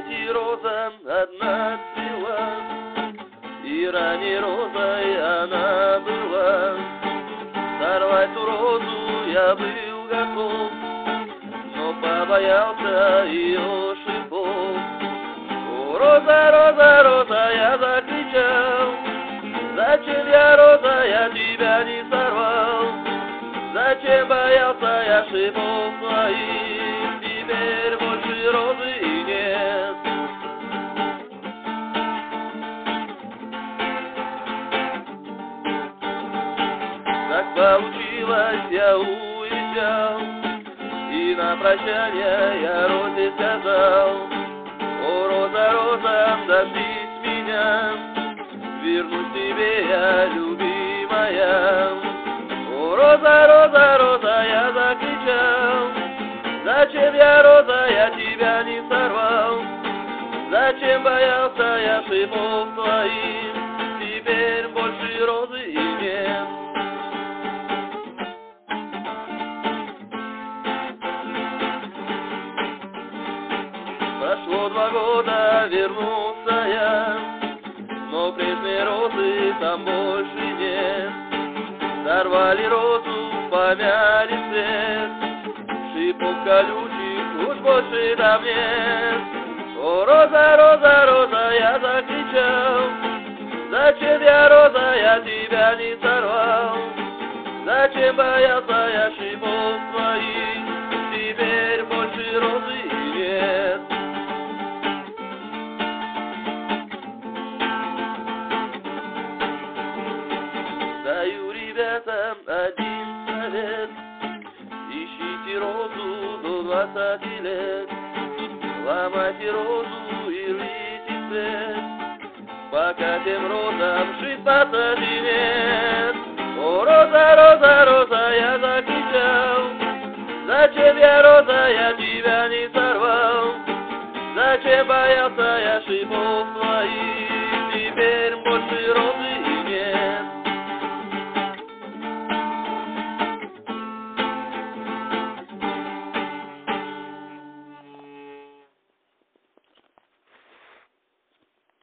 свете роза одна цвела, и ранней розой она была. Сорвать ту розу я был готов, но побоялся ее шипов. О, роза, роза, роза, я закричал, зачем я, роза, я тебя не сорвал? Зачем боялся я шипов твоих? Теперь больше розы и нет. Так получилось, я уезжал, и на прощание я розе сказал: о, роза, роза, дождись меня, вернусь тебе я, любимая. О, роза, роза, роза, я закричал, зачем я, роза, я тебя не сорвал? Зачем боялся я шипов твоих? Теперь больше розы и нет. Прошло 2 года, вернулся я, но прежней розы там больше нет. Сорвали розу, помяли цвет, шипов колючих уж больше там нет. О, роза, роза, роза, я закричал, зачем я, роза, я тебя не сорвал? Зачем боялся я шипов твоих? Теперь больше розы и нет. Даю ребятам один совет: ищите розу до 20 лет, ломайте розу и рвите цвет, пока тем розам жить посади нет. О, роза, роза, роза, я закричал, зачем я, роза, я тебя не сорвал? Зачем боялся я шипов твоих?